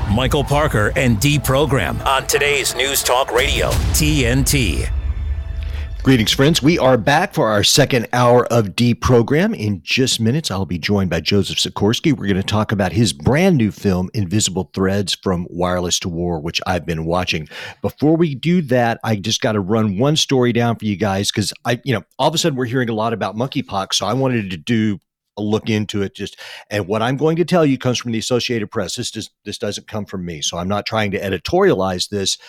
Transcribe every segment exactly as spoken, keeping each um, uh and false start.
Michael Parker and Deprogram on today's News Talk Radio, T N T. Greetings, friends. We are back for our second hour of Deprogram. In just minutes, I'll be joined by Joseph Sikorski. We're going to talk about his brand new film, Invisible Threads from Wireless to War, which I've been watching. Before we do that, I just got to run one story down for you guys because I, you know, all of a sudden we're hearing a lot about monkeypox, so I wanted to do a look into it. Just and what I'm going to tell you comes from the Associated Press. This does, this doesn't come from me, so I'm not trying to editorialize this.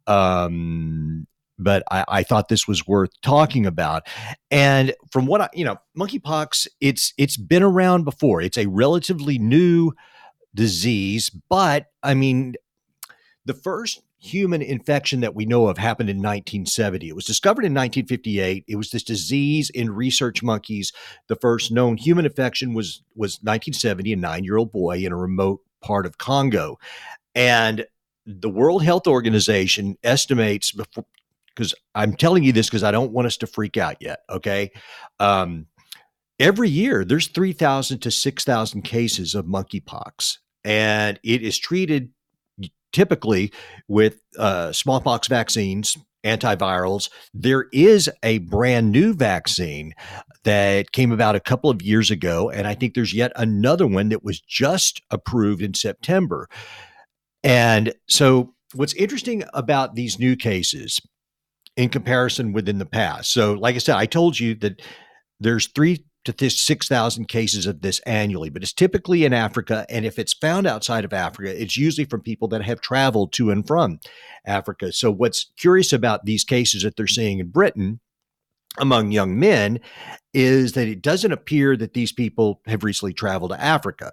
Um, But I, I thought this was worth talking about. And from what I, you know, monkeypox, it's it's been around before. It's a relatively new disease, but I mean, the first human infection that we know of happened in nineteen seventy. It was discovered in nineteen fifty-eight. It was this disease in research monkeys. The first known human infection was was nineteen seventy, a nine-year-old boy in a remote part of Congo. And the World Health Organization estimates before, because I'm telling you this because I don't want us to freak out yet, okay? Um, every year, there's three thousand to six thousand cases of monkeypox, and it is treated typically with uh, smallpox vaccines, antivirals. There is a brand new vaccine that came about a couple of years ago, and I think there's yet another one that was just approved in September. And so what's interesting about these new cases in comparison within the past. So like I said, I told you that there's three to six thousand cases of this annually, but it's typically in Africa. And if it's found outside of Africa, it's usually from people that have traveled to and from Africa. So what's curious about these cases that they're seeing in Britain among young men is that it doesn't appear that these people have recently traveled to Africa.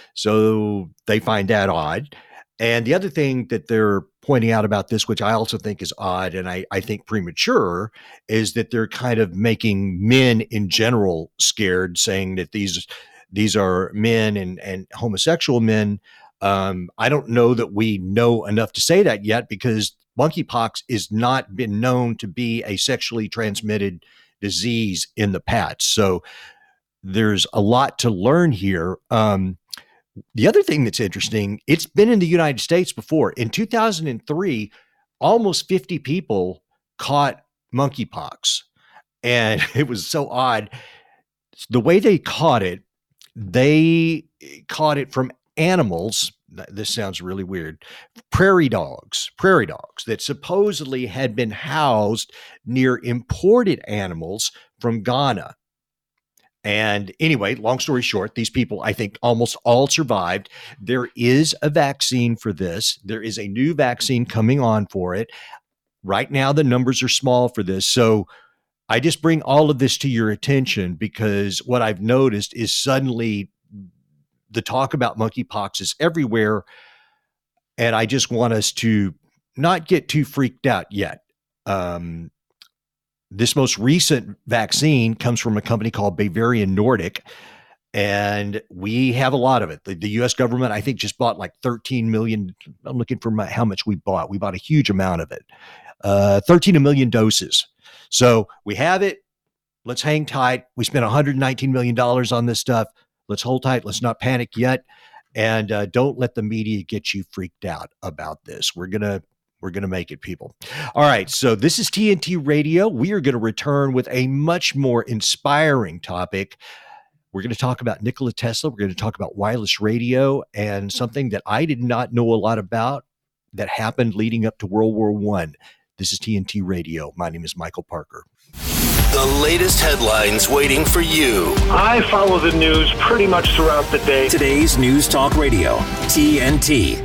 So they find that odd. And the other thing that they're pointing out about this, which I also think is odd and I, I think premature, is that they're kind of making men in general scared, saying that these these are men and, and homosexual men. Um, I don't know that we know enough to say that yet because monkeypox is not been known to be a sexually transmitted disease in the past. So there's a lot to learn here. Um, The other thing that's interesting, it's been in the United States before. In two thousand three, almost fifty people caught monkeypox. And it was so odd. The way they caught it, they caught it from animals. This sounds really weird. Prairie dogs, prairie dogs that supposedly had been housed near imported animals from Ghana. And anyway, long story short, these people, I think, almost all survived. There is a vaccine for this. There is a new vaccine coming on for it. Right now, the numbers are small for this. So I just bring all of this to your attention because what I've noticed is suddenly the talk about monkeypox is everywhere. And I just want us to not get too freaked out yet. Um, This most recent vaccine comes from a company called Bavarian Nordic, and we have a lot of it. The, the U S government, I think, just bought like thirteen million. I'm looking for my, how much we bought. We bought a huge amount of it, uh, thirteen million doses. So we have it. Let's hang tight. We spent one hundred nineteen million dollars on this stuff. Let's hold tight. Let's not panic yet. And uh, don't let the media get you freaked out about this. We're going to We're going to make it, people. All right. So this is T N T Radio. We are going to return with a much more inspiring topic. We're going to talk about Nikola Tesla. We're going to talk about wireless radio and something that I did not know a lot about that happened leading up to World War One. This is T N T Radio. My name is Michael Parker. The latest headlines waiting for you. I follow the news pretty much throughout the day. Today's News Talk Radio, T N T.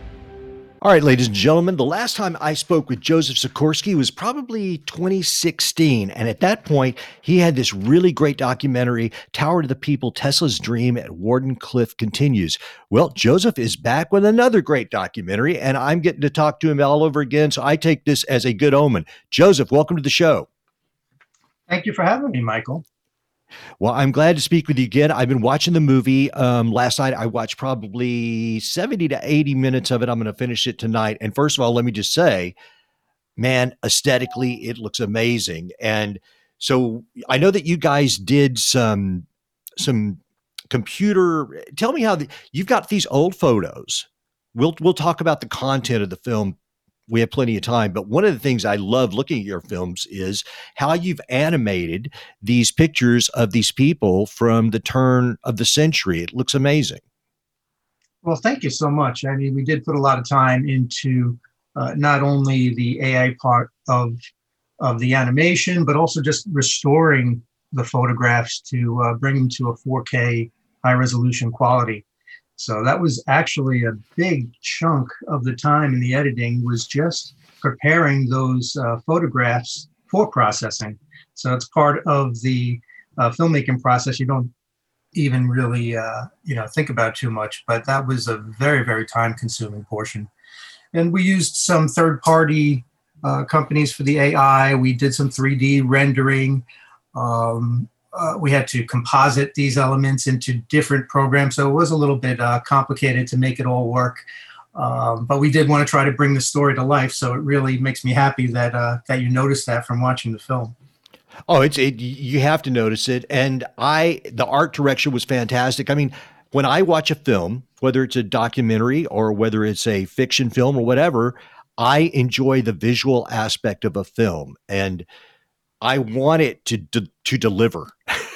All right, ladies and gentlemen, the last time I spoke with Joseph Sikorski was probably twenty sixteen. And at that point, he had this really great documentary, Tower to the People, Tesla's Dream at Wardenclyffe Continues. Well, Joseph is back with another great documentary, and I'm getting to talk to him all over again. So I take this as a good omen. Joseph, welcome to the show. Thank you for having me, Michael. Well, I'm glad to speak with you again. I've been watching the movie. Um, last night, I watched probably seventy to eighty minutes of it. I'm going to finish it tonight. And first of all, let me just say, man, aesthetically, it looks amazing. And so I know that you guys did some, some computer. Tell me how the, you've got these old photos we'll we'll talk about the content of the film. We have plenty of time, but one of the things I love looking at your films is how you've animated these pictures of these people from the turn of the century. It looks amazing. Well, thank you so much. I mean, we did put a lot of time into uh, not only the A I part of of the animation, but also just restoring the photographs to uh, bring them to a four K high resolution quality. So that was actually a big chunk of the time in the editing, was just preparing those uh, photographs for processing. So it's part of the uh, filmmaking process. You don't even really, uh, you know, think about too much, but that was a very, very time consuming portion. And we used some third party uh, companies for the A I. We did some three D rendering. Um, Uh, we had to composite these elements into different programs. So it was a little bit uh, complicated to make it all work. Um, but we did want to try to bring the story to life. So it really makes me happy that uh, that you noticed that from watching the film. Oh, it's it, you have to notice it. And I, the art direction was fantastic. I mean, when I watch a film, whether it's a documentary or whether it's a fiction film or whatever, I enjoy the visual aspect of a film. And I want it to to, to deliver,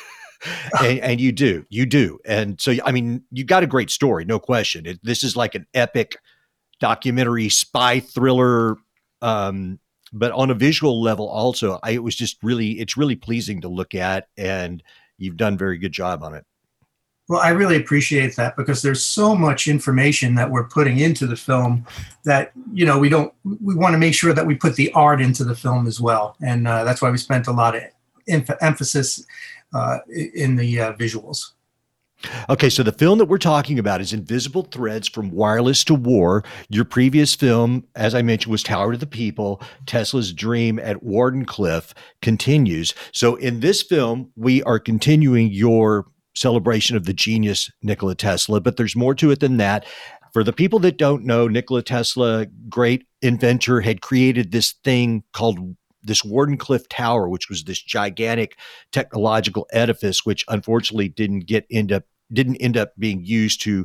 and, and you do, you do, and so I mean, you got a great story, no question. It, this is like an epic documentary spy thriller, um, but on a visual level, also, I, it was just really, it's really pleasing to look at, and you've done a very good job on it. Well, I really appreciate that, because there's so much information that we're putting into the film that, you know, we don't, we want to make sure that we put the art into the film as well. And uh, that's why we spent a lot of emph- emphasis uh, in the uh, visuals. Okay, so the film that we're talking about is Invisible Threads from Wireless to War. Your previous film, as I mentioned, was Tower to the People. Tesla's Dream at Wardenclyffe continues. So in this film, we are continuing your celebration of the genius Nikola Tesla, but there's more to it than that. For the people that don't know, Nikola Tesla, great inventor, had created this thing called this Wardenclyffe Tower, which was this gigantic technological edifice, which unfortunately didn't get end up didn't end up being used to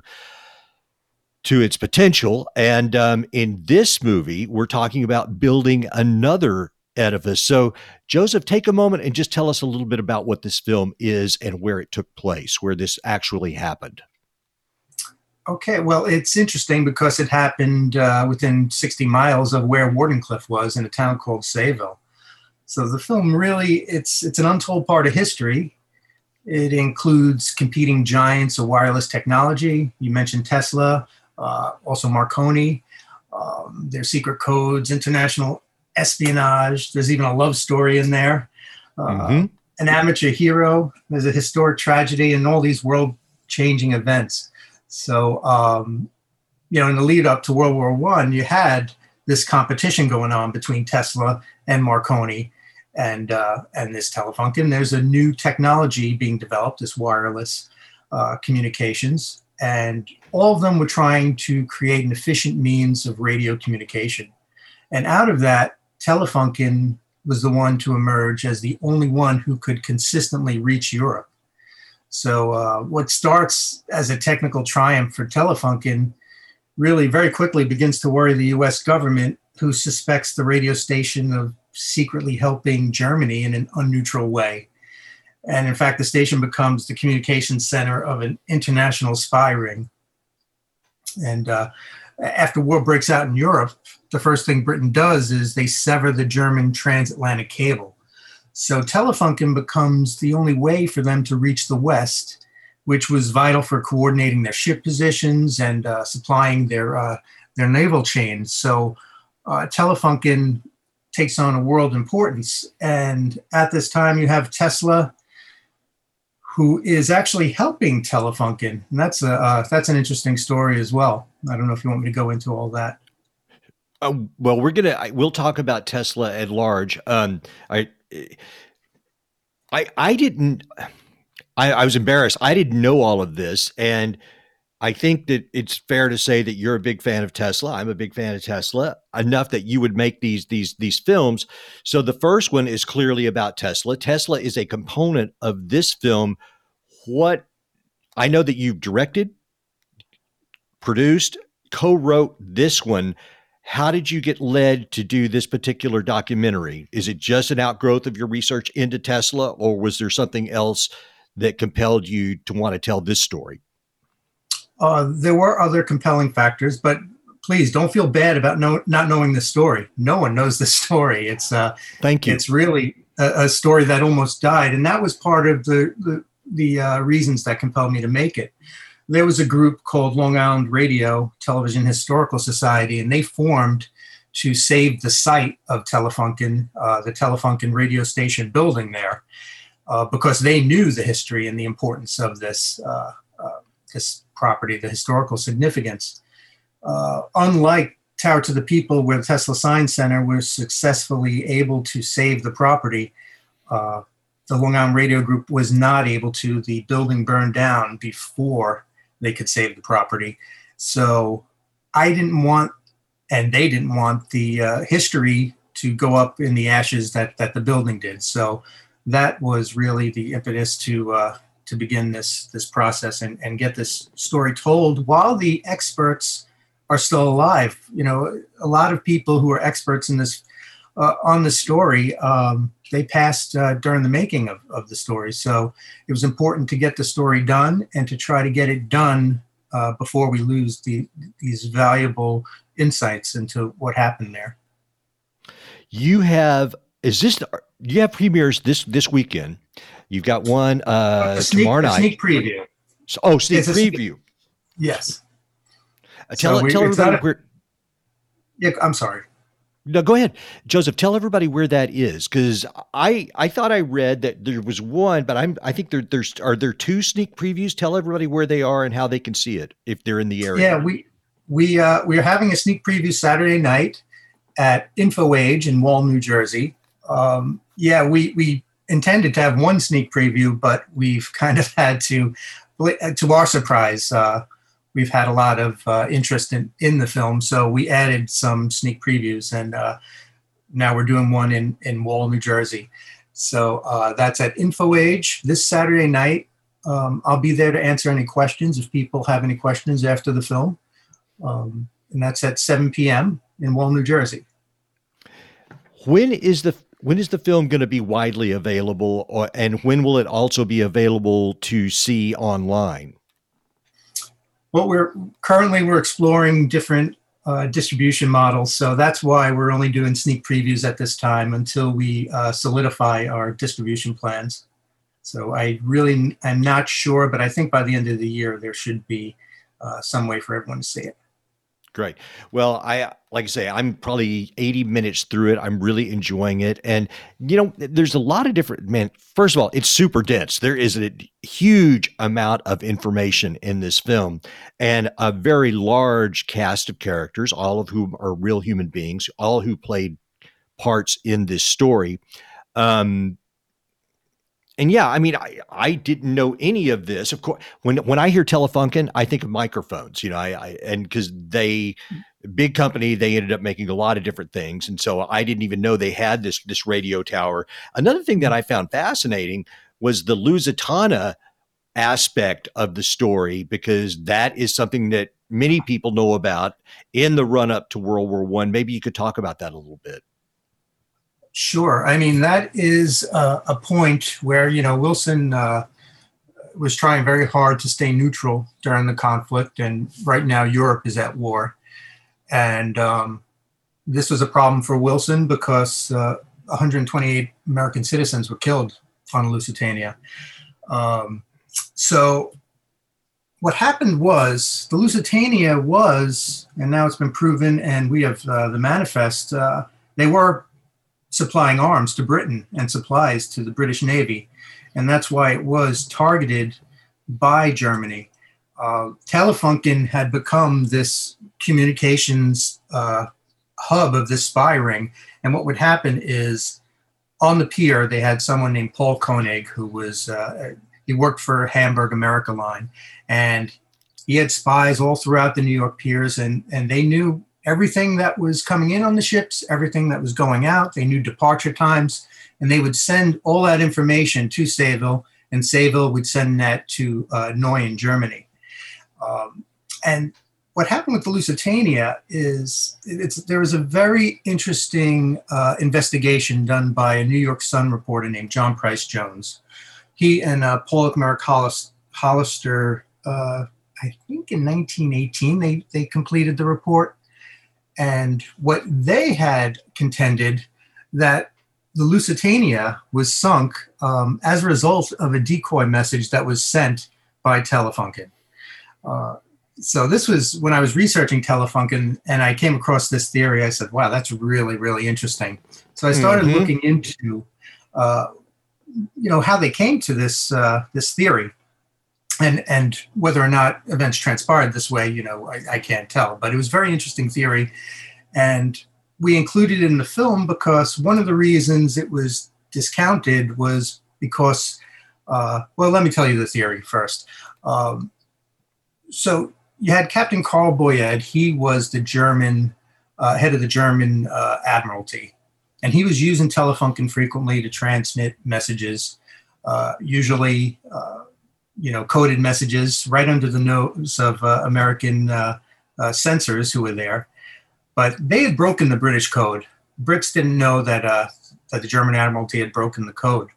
to its potential. And um, in this movie, we're talking about building another edifice. So, Joseph, take a moment and just tell us a little bit about what this film is and where it took place, where this actually happened. Okay, well, it's interesting because it happened uh, within sixty miles of where Wardenclyffe was, in a town called Sayville. So the film really, it's it's an untold part of history. It includes competing giants of wireless technology. You mentioned Tesla, uh, also Marconi, um, their secret codes, international espionage. There's even a love story in there. Uh, mm-hmm. An amateur hero. There's a historic tragedy and all these world-changing events. So, um, you know, in the lead up to World War One, you had this competition going on between Tesla and Marconi and uh, and this Telefunken. There's a new technology being developed, this wireless uh, communications, and all of them were trying to create an efficient means of radio communication. And out of that, Telefunken was the one to emerge as the only one who could consistently reach Europe. So uh, what starts as a technical triumph for Telefunken really very quickly begins to worry the U S government, who suspects the radio station of secretly helping Germany in an unneutral way. And in fact, the station becomes the communications center of an international spy ring. And uh, after war breaks out in Europe, the first thing Britain does is they sever the German transatlantic cable. So Telefunken becomes the only way for them to reach the West, which was vital for coordinating their ship positions and uh, supplying their uh, their naval chains. So uh, Telefunken takes on a world importance. And at this time, you have Tesla, who is actually helping Telefunken. And that's a uh, that's an interesting story as well. I don't know if you want me to go into all that. Uh, well, we're gonna we'll talk about Tesla at large. Um, I. I I didn't I, I was embarrassed. I didn't know all of this. And I think that it's fair to say that you're a big fan of Tesla. I'm a big fan of Tesla, enough that you would make these these these films. So the first one is clearly about Tesla. Tesla is a component of this film. What I know that you've directed, produced, co-wrote this one. How did you get led to do this particular documentary? Is it just an outgrowth of your research into Tesla, or was there something else that compelled you to want to tell this story? Uh, there were other compelling factors, but please don't feel bad about no, not knowing the story. No one knows the story. It's uh, thank you. It's really a, a story that almost died, and that was part of the the, the uh, reasons that compelled me to make it. There was a group called Long Island Radio Television Historical Society, and they formed to save the site of Telefunken, uh, the Telefunken radio station building there, uh, because they knew the history and the importance of this uh, uh, this property, the historical significance. Uh, unlike Tower to the People, where the Tesla Science Center was successfully able to save the property, uh, the Long Island Radio Group was not able to. The building burned down before they could save the property. So I didn't want, and they didn't want, the uh, history to go up in the ashes that, that the building did. So that was really the impetus to uh, to begin this this process and, and get this story told while the experts are still alive. You know, a lot of people who are experts in this uh, on the story, um, they passed uh, during the making of, of the story. So it was important to get the story done and to try to get it done uh, before we lose the these valuable insights into what happened there. You have, is this, you have premieres this, this weekend. You've got one uh, sneak, tomorrow night. Sneak preview. So, oh, sneak it's preview. Sneak, yes. Uh, tell so we, tell everybody a, where. Yeah, I'm sorry. No, go ahead, Joseph. Tell everybody where that is, because I I thought I read that there was one, but I'm I think there there's are there two sneak previews. Tell everybody where they are and how they can see it if they're in the area. Yeah, we we uh, we are having a sneak preview Saturday night at InfoAge in Wall, New Jersey. Um, yeah, we we. intended to have one sneak preview, but we've kind of had to, to our surprise, uh, we've had a lot of uh, interest in, in the film. So we added some sneak previews, and uh, now we're doing one in, in Wall, New Jersey. So uh, that's at InfoAge this Saturday night. Um, I'll be there to answer any questions if people have any questions after the film. Um, and that's at seven p.m. in Wall, New Jersey. When is the When is the film going to be widely available, or, and when will it also be available to see online? Well, we're currently we're exploring different uh, distribution models, so that's why we're only doing sneak previews at this time until we uh, solidify our distribution plans. So I really am not sure, but I think by the end of the year there should be uh, some way for everyone to see it. Great. Well, I, like I say, I'm probably eighty minutes through it. I'm really enjoying it. And, you know, there's a lot of different, man, first of all, it's super dense. There is a huge amount of information in this film and a very large cast of characters, all of whom are real human beings, all who played parts in this story. Um, And yeah, I mean, I, I didn't know any of this. Of course, when when I hear Telefunken, I think of microphones, you know, I, I and because they, big company, they ended up making a lot of different things. And so I didn't even know they had this, this radio tower. Another thing that I found fascinating was the Lusitania aspect of the story, because that is something that many people know about in the run up to World War One. Maybe you could talk about that a little bit. Sure. I mean, that is uh, a point where, you know, Wilson uh, was trying very hard to stay neutral during the conflict. And right now Europe is at war. And um, this was a problem for Wilson because uh, one hundred twenty-eight American citizens were killed on Lusitania. Um, so what happened was the Lusitania was, and now it's been proven, and we have uh, the manifest, uh, they were supplying arms to Britain and supplies to the British Navy. And that's why it was targeted by Germany. Uh, Telefunken had become this communications uh, hub of this spy ring. And what would happen is on the pier, they had someone named Paul Koenig, who was, uh, he worked for Hamburg America Line. And he had spies all throughout the New York piers, and, and they knew everything that was coming in on the ships, everything that was going out. They knew departure times, and they would send all that information to Sayville, and Sayville would send that to uh, Neu in Germany. Um, and what happened with the Lusitania is it's, there was a very interesting uh, investigation done by a New York Sun reporter named John Price Jones. He and uh, Paul Merrick Hollis, Hollister, uh, I think in nineteen eighteen, they, they completed the report. And what they had contended that the Lusitania was sunk um, as a result of a decoy message that was sent by Telefunken. Uh, So this was when I was researching Telefunken, and I came across this theory. I said, wow, that's really, really interesting. So I started mm-hmm. looking into, uh, you know, how they came to this uh, this theory, and and whether or not events transpired this way, you know, I, I can't tell. But it was a very interesting theory, and we included it in the film because one of the reasons it was discounted was because, uh, well, let me tell you the theory first. Um, so you had Captain Karl Boyed. He was the German uh, head of the German uh, Admiralty, and he was using Telefunken frequently to transmit messages, uh, usually, uh, you know, coded messages right under the nose of uh, American uh, uh, censors who were there. But they had broken the British code. Brits didn't know that uh, that the German Admiralty had broken the code,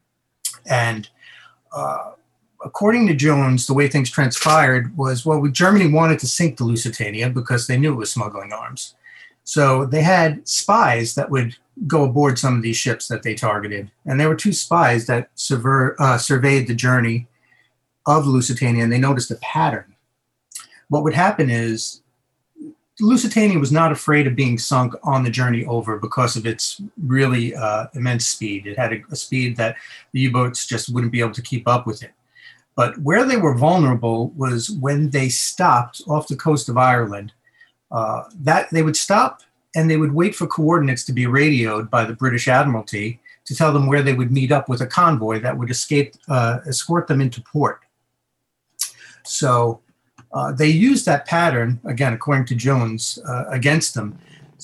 and uh, according to Jones, the way things transpired was, well, Germany wanted to sink the Lusitania because they knew it was smuggling arms. So they had spies that would go aboard some of these ships that they targeted. And there were two spies that surver, uh, surveyed the journey of the Lusitania, and they noticed a pattern. What would happen is the Lusitania was not afraid of being sunk on the journey over because of its really uh, immense speed. It had a, a speed that the U-boats just wouldn't be able to keep up with it. But where they were vulnerable was when they stopped off the coast of Ireland. Uh, that they would stop and they would wait for coordinates to be radioed by the British Admiralty to tell them where they would meet up with a convoy that would escape, uh, escort them into port. So uh, they used that pattern, again, according to Jones, uh, against them.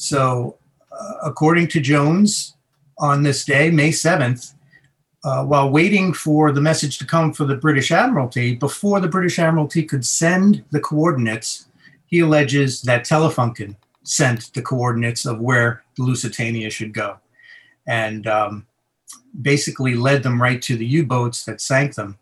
So uh, according to Jones, on this day, May seventh, Uh, while waiting for the message to come for the British Admiralty, before the British Admiralty could send the coordinates, he alleges that Telefunken sent the coordinates of where the Lusitania should go, and um, basically led them right to the U-boats that sank them.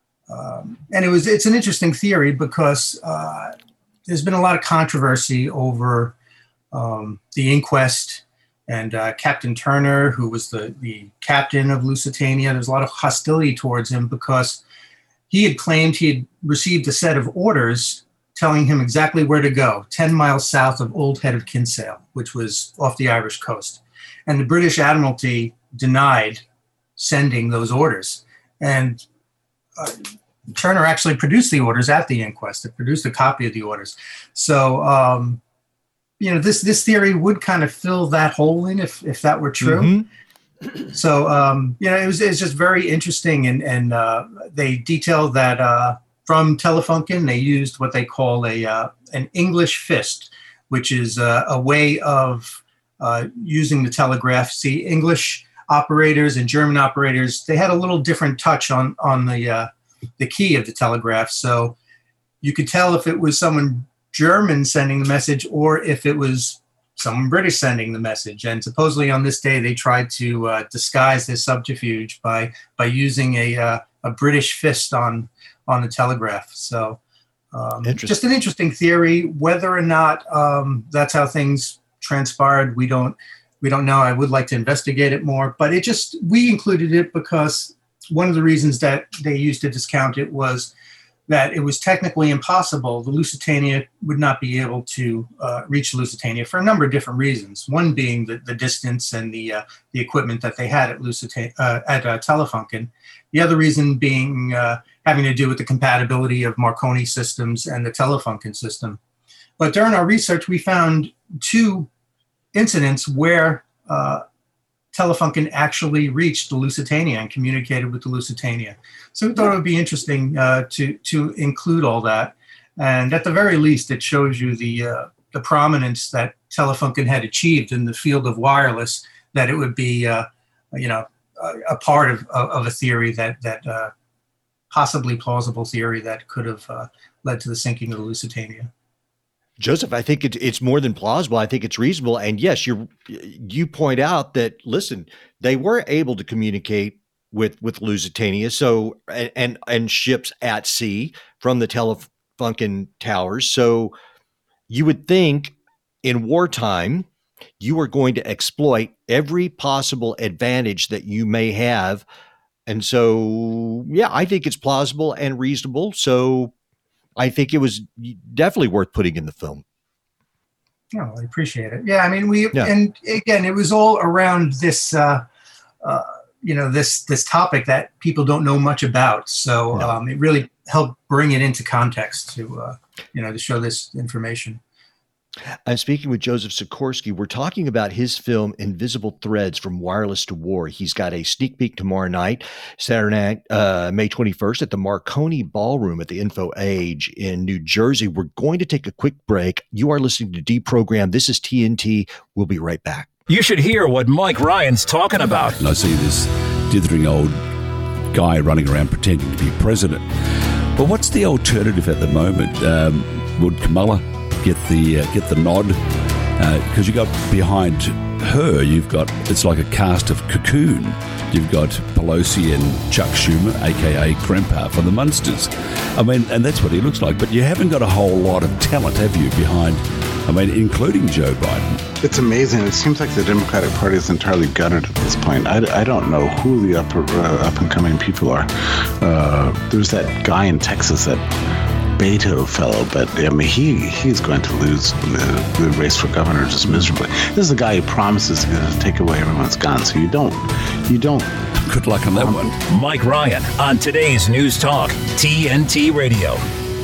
Um, and it was it's an interesting theory because uh, there's been a lot of controversy over um, the inquest. And uh, Captain Turner, who was the, the captain of Lusitania, there's a lot of hostility towards him because he had claimed he had received a set of orders telling him exactly where to go, ten miles south of Old Head of Kinsale, which was off the Irish coast. And the British Admiralty denied sending those orders. And uh, Turner actually produced the orders at the inquest. It produced a copy of the orders. So, um, you know, this this theory would kind of fill that hole in if if that were true. Mm-hmm. So, um, you know, it was it's just very interesting, and and uh, they detailed that uh, from Telefunken they used what they call a uh, an English fist, which is uh, a way of uh, using the telegraph. See, English operators and German operators, they had a little different touch on on the uh, the key of the telegraph, so you could tell if it was someone German sending the message or if it was someone British sending the message. And supposedly on this day, they tried to uh, disguise their subterfuge by by using a uh, a British fist on on the telegraph. So um, just an interesting theory. Whether or not um, that's how things transpired, we don't we don't know. I would like to investigate it more, but it just we included it because one of the reasons that they used to discount it was that it was technically impossible. The Lusitania would not be able to uh, reach Lusitania for a number of different reasons. One being the, the distance and the uh, the equipment that they had at Lusitania uh, at uh, Telefunken. The other reason being uh, having to do with the compatibility of Marconi systems and the Telefunken system. But during our research, we found two incidents where uh, Telefunken actually reached the Lusitania and communicated with the Lusitania. So we thought it would be interesting uh, to to include all that. And at the very least, it shows you the uh, the prominence that Telefunken had achieved in the field of wireless, that it would be, uh, you know, a, a part of, of a theory that, that uh, possibly plausible theory that could have uh, led to the sinking of the Lusitania. Joseph, I think it, it's more than plausible. I think it's reasonable. And yes, you you point out that, listen, they were able to communicate with with Lusitania, so and and, and ships at sea from the Telefunken towers. So you would think in wartime you are going to exploit every possible advantage that you may have. And so, yeah, I think it's plausible and reasonable. So I think it was definitely worth putting in the film. Oh, I appreciate it. Yeah, I mean, we yeah. and again, it was all around this, uh, uh, you know, this this topic that people don't know much about. So no. um, it really helped bring it into context to, uh, you know, to show this information. I'm speaking with Joseph Sikorsky. We're talking about his film Invisible Threads: From Wireless to War. He's got a sneak peek tomorrow night, Saturday night, uh, May twenty-first at the Marconi Ballroom at the Info Age in New Jersey. We're going to take a quick break. You are listening to Deprogram. This is T N T. We'll be right back. You should hear what Mike Ryan's talking about. And I see this dithering old guy running around pretending to be president. But what's the alternative at the moment? Um, would Kamala get the uh, get the nod? Because uh, you got behind her, you've got, it's like a cast of Cocoon. You've got Pelosi and Chuck Schumer, a k a. Kremper from the Munsters. I mean, and that's what he looks like. But you haven't got a whole lot of talent, have you, behind, I mean, including Joe Biden? It's amazing. It seems like the Democratic Party is entirely gutted at this point. I, I don't know who the upper, uh, up-and-coming people are. Uh, there's that guy in Texas, that Beto fellow, but I mean, he he's going to lose the, the race for governor just miserably. This is a guy who promises to take away everyone's guns. So you don't, you don't. Good luck on that um, one. Mike Ryan on today's News Talk, T N T Radio.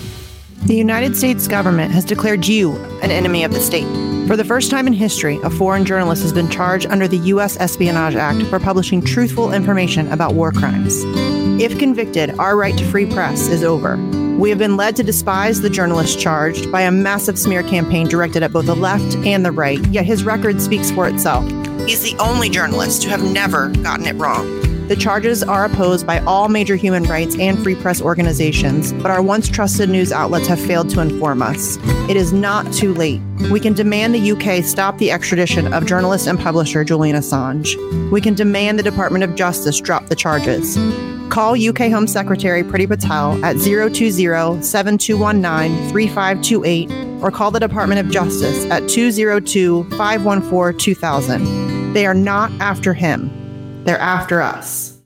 The United States government has declared you an enemy of the state. For the first time in history, a foreign journalist has been charged under the U S Espionage Act for publishing truthful information about war crimes. If convicted, our right to free press is over. We have been led to despise the journalist charged by a massive smear campaign directed at both the left and the right, yet his record speaks for itself. He's the only journalist to have never gotten it wrong. The charges are opposed by all major human rights and free press organizations, but our once trusted news outlets have failed to inform us. It is not too late. We can demand the U K stop the extradition of journalist and publisher Julian Assange. We can demand the Department of Justice drop the charges. Call U K Home Secretary Priti Patel at zero two zero, seven two one nine, three five two eight or call the Department of Justice at two zero two, five one four, two thousand. They are not after him. They're after us.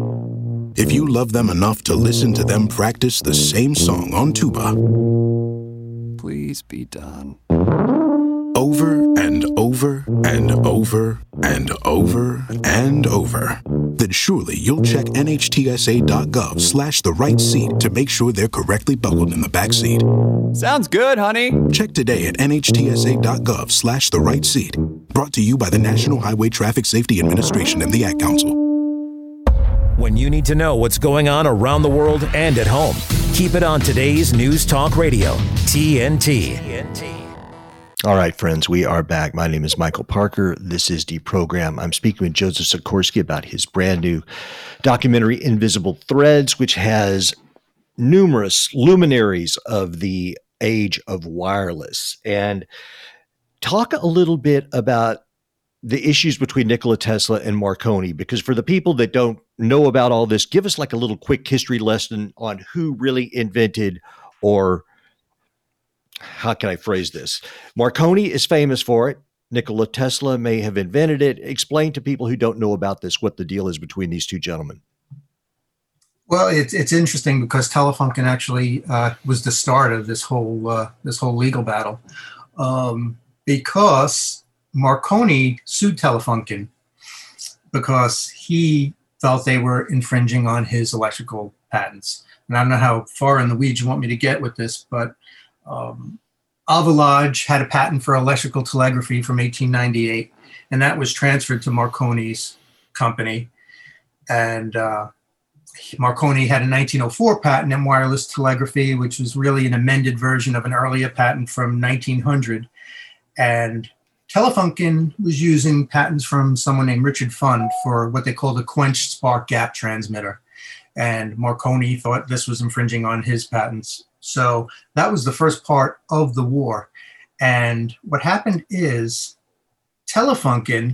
If you love them enough to listen to them practice the same song on tuba, please be done. Over and over and over and over and over, then surely you'll check nhtsa.gov slash the right seat to make sure they're correctly buckled in the back seat. Sounds good, honey. Check today at nhtsa.gov slash the right seat. Brought to you by the National Highway Traffic Safety Administration and the Ad Council. When you need to know what's going on around the world and at home, keep it on today's News Talk Radio, T N T. T N T. All right, friends, we are back. My name is Michael Parker. This is Deprogram. I'm speaking with Joseph Sikorsky about his brand new documentary, Invisible Threads, which has numerous luminaries of the age of wireless. And talk a little bit about the issues between Nikola Tesla and Marconi, because for the people that don't know about all this, give us like a little quick history lesson on who really invented, or how can I phrase this? Marconi is famous for it. Nikola Tesla may have invented it. Explain to people who don't know about this what the deal is between these two gentlemen. Well, it's it's interesting because Telefunken actually uh, was the start of this whole uh, this whole legal battle, um, because Marconi sued Telefunken because he felt they were infringing on his electrical patents. And I don't know how far in the weeds you want me to get with this, but um, Avalage had a patent for electrical telegraphy from eighteen ninety-eight, and that was transferred to Marconi's company. And uh, Marconi had a nineteen oh four patent in wireless telegraphy, which was really an amended version of an earlier patent from nineteen hundred. And Telefunken was using patents from someone named Richard Fund for what they called a quenched spark gap transmitter. And Marconi thought this was infringing on his patents. So that was the first part of the war. And what happened is Telefunken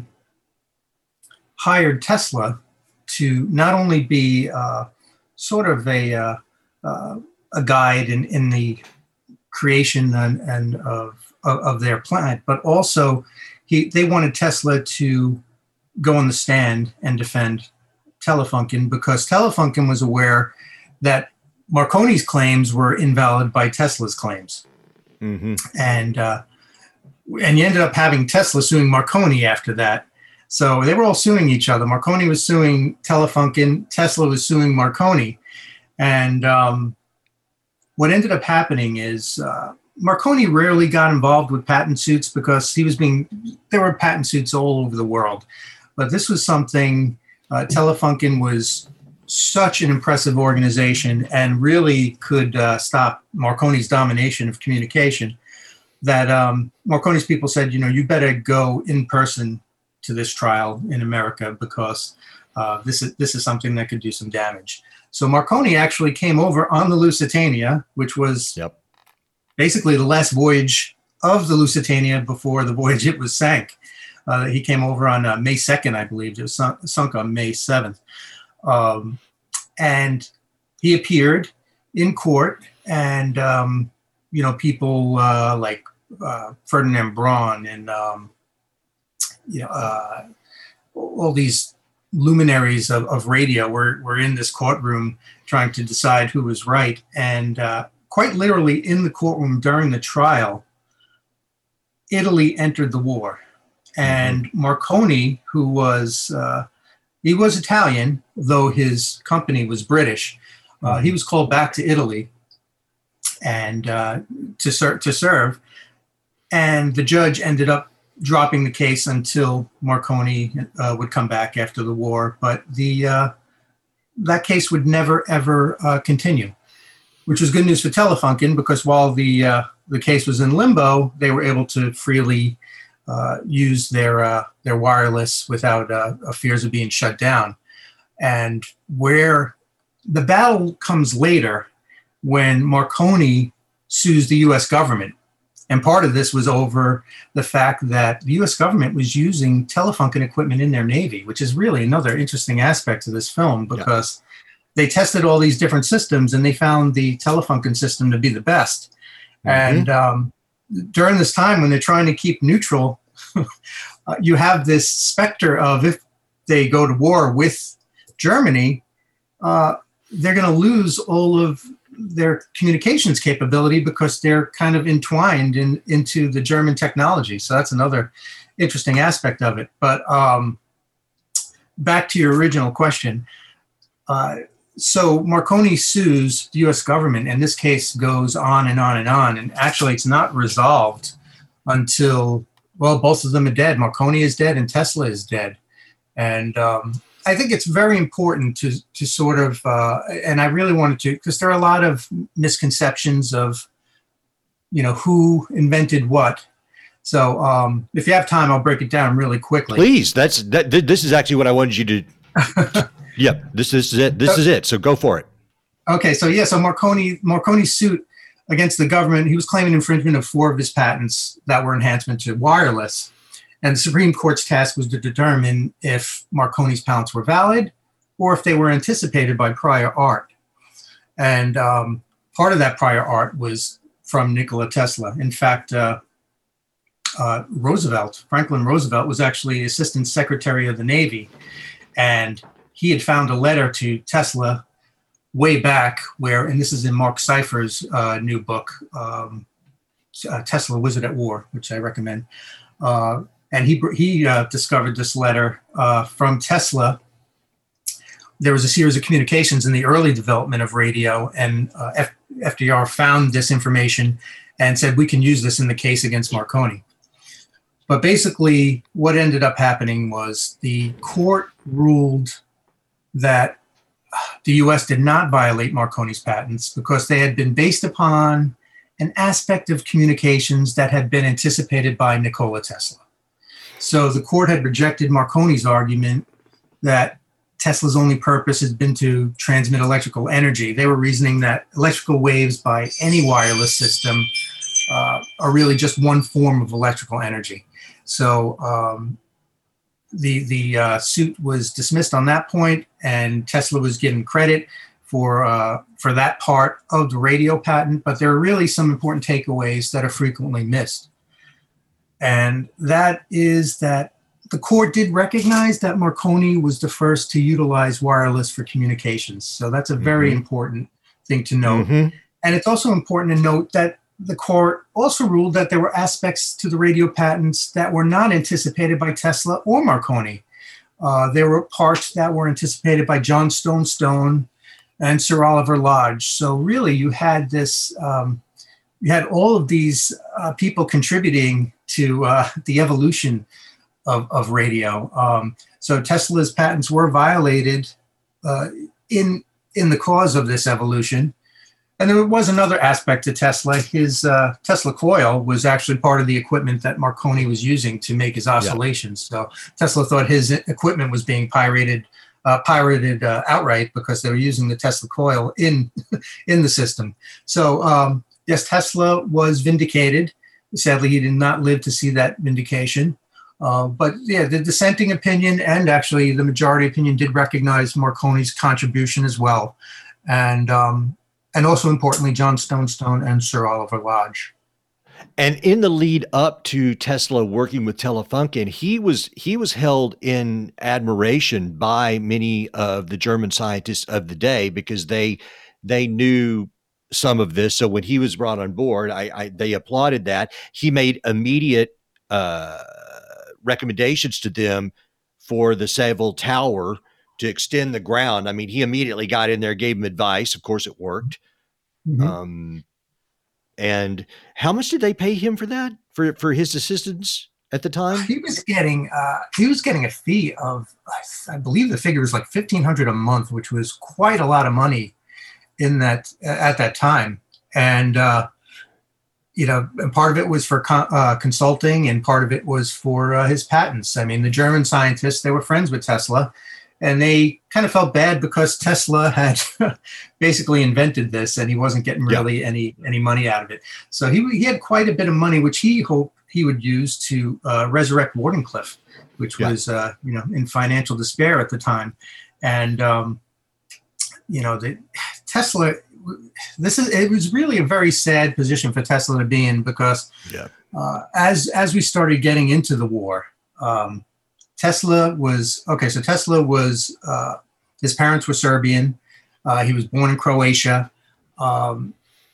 hired Tesla to not only be uh, sort of a uh, uh, a guide in, in the creation and, and of, of of their planet, but also he they wanted Tesla to go on the stand and defend Telefunken, because Telefunken was aware that Marconi's claims were invalid by Tesla's claims. Mm-hmm. And uh, and you ended up having Tesla suing Marconi after that. So they were all suing each other. Marconi was suing Telefunken, Tesla was suing Marconi. And um, what ended up happening is uh, Marconi rarely got involved with patent suits because he was being, there were patent suits all over the world. But this was something, uh, Telefunken was such an impressive organization and really could uh, stop Marconi's domination of communication that um, Marconi's people said, you know, you better go in person to this trial in America because uh, this is this is something that could do some damage. So Marconi actually came over on the Lusitania, which was yep. basically the last voyage of the Lusitania before the voyage it was sank. Uh, he came over on uh, May second, I believe. It was sunk, sunk on May seventh. Um, and he appeared in court, and, um, you know, people uh, like uh, Ferdinand Braun and, um, you know, uh, all these luminaries of, of radio were, were in this courtroom trying to decide who was right. And uh, quite literally in the courtroom during the trial, Italy entered the war. And Marconi, who was, uh, he was Italian, though his company was British, uh, he was called back to Italy and uh, to, ser- to serve. And the judge ended up dropping the case until Marconi uh, would come back after the war. But the uh, that case would never, ever uh, continue, which was good news for Telefunken, because while the, uh, the case was in limbo, they were able to freely Uh, use their uh, their wireless without uh, fears of being shut down. And where the battle comes later, when Marconi sues the U S government. And part of this was over the fact that the U S government was using Telefunken equipment in their Navy, which is really another interesting aspect of this film, because yeah. they tested all these different systems and they found the Telefunken system to be the best. Mm-hmm. And um, during this time when they're trying to keep neutral, uh, you have this specter of if they go to war with Germany, uh, they're going to lose all of their communications capability because they're kind of entwined in, into the German technology. So that's another interesting aspect of it. But um, back to your original question. Uh, So Marconi sues the U S government, and this case goes on and on and on. And actually, it's not resolved until, well, both of them are dead. Marconi is dead and Tesla is dead. And um, I think it's very important to to sort of, uh, and I really wanted to, because there are a lot of misconceptions of, you know, who invented what. So um, if you have time, I'll break it down really quickly. Please, that's that. This is actually what I wanted you to. Yep, this, this is it. This so, is it. So go for it. Okay, so yeah, so Marconi Marconi's suit against the government, he was claiming infringement of four of his patents that were enhancement to wireless. And the Supreme Court's task was to determine if Marconi's patents were valid or if they were anticipated by prior art. And um, part of that prior art was from Nikola Tesla. In fact, uh, uh, Roosevelt, Franklin Roosevelt, was actually Assistant Secretary of the Navy. And he had found a letter to Tesla way back where, and this is in Mark Cypher's uh, new book, um, uh, Tesla, Wizard at War, which I recommend. Uh, and he he uh, discovered this letter uh, from Tesla. There was a series of communications in the early development of radio, and uh, F- FDR found this information and said, we can use this in the case against Marconi. But basically, what ended up happening was the court ruled that the U S did not violate Marconi's patents because they had been based upon an aspect of communications that had been anticipated by Nikola Tesla. So the court had rejected Marconi's argument that Tesla's only purpose has been to transmit electrical energy. They were reasoning that electrical waves by any wireless system uh, are really just one form of electrical energy. So um, the the uh, suit was dismissed on that point, and Tesla was given credit for uh, for that part of the radio patent. But there are really some important takeaways that are frequently missed, and that is that the court did recognize that Marconi was the first to utilize wireless for communications. So that's a very mm-hmm. important thing to note. Mm-hmm. And it's also important to note that the court also ruled that there were aspects to the radio patents that were not anticipated by Tesla or Marconi. Uh, there were parts that were anticipated by John Stone Stone and Sir Oliver Lodge. So really you had this, um, you had all of these uh, people contributing to uh, the evolution Of, of radio. Um, so Tesla's patents were violated uh, in in the cause of this evolution. And there was another aspect to Tesla. His uh, Tesla coil was actually part of the equipment that Marconi was using to make his oscillations. Yeah. So Tesla thought his equipment was being pirated, uh, pirated uh, outright because they were using the Tesla coil in in the system. So um, yes, Tesla was vindicated. Sadly, he did not live to see that vindication. Uh, but yeah, the dissenting opinion and actually the majority opinion did recognize Marconi's contribution as well. And um, and also importantly, John Stone Stone and Sir Oliver Lodge. And in the lead up to Tesla working with Telefunken, he was he was held in admiration by many of the German scientists of the day because they they knew some of this. So when he was brought on board, I, I they applauded that. He made immediate uh recommendations to them for the Seville Tower to extend the ground. I mean, he immediately got in there, gave them advice. Of course, it worked. Mm-hmm. Um, and how much did they pay him for that? For for his assistance at the time? He was getting uh, he was getting a fee of, I believe the figure was like fifteen hundred a month, which was quite a lot of money in that at that time. And uh, you know, and part of it was for con- uh, consulting, and part of it was for uh, his patents. I mean, the German scientists, they were friends with Tesla, and they kind of felt bad because Tesla had basically invented this, and he wasn't getting really yep. any any money out of it. So he he had quite a bit of money, which he hoped he would use to uh, resurrect Wardenclyffe, which yep. was uh, you know in financial despair at the time, and um, you know the Tesla. This is it was really a very sad position for Tesla to be in because yeah. uh, as as we started getting into the war, um, Tesla was okay. So Tesla was uh, his parents were Serbian. Uh, he was born in Croatia. Um,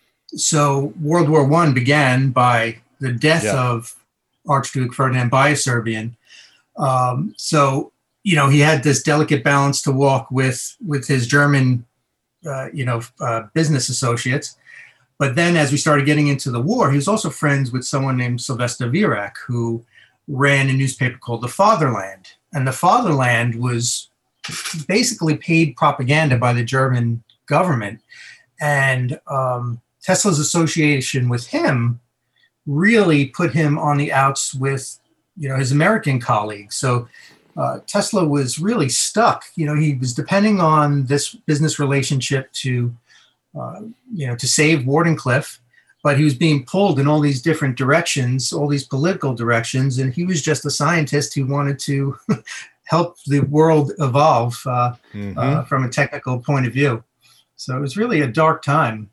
so World War One began by the death yeah. of Archduke Ferdinand by a Serbian. Um, so you know he had this delicate balance to walk with with his German. Uh, you know, uh, business associates. But then as we started getting into the war, he was also friends with someone named Sylvester Vierak, who ran a newspaper called The Fatherland. And The Fatherland was basically paid propaganda by the German government. And um, Tesla's association with him really put him on the outs with, you know, his American colleagues. So Uh, Tesla was really stuck. You know, he was depending on this business relationship to, uh, you know, to save Wardenclyffe, but he was being pulled in all these different directions, all these political directions, and he was just a scientist who wanted to help the world evolve uh, mm-hmm. uh, from a technical point of view. So it was really a dark time.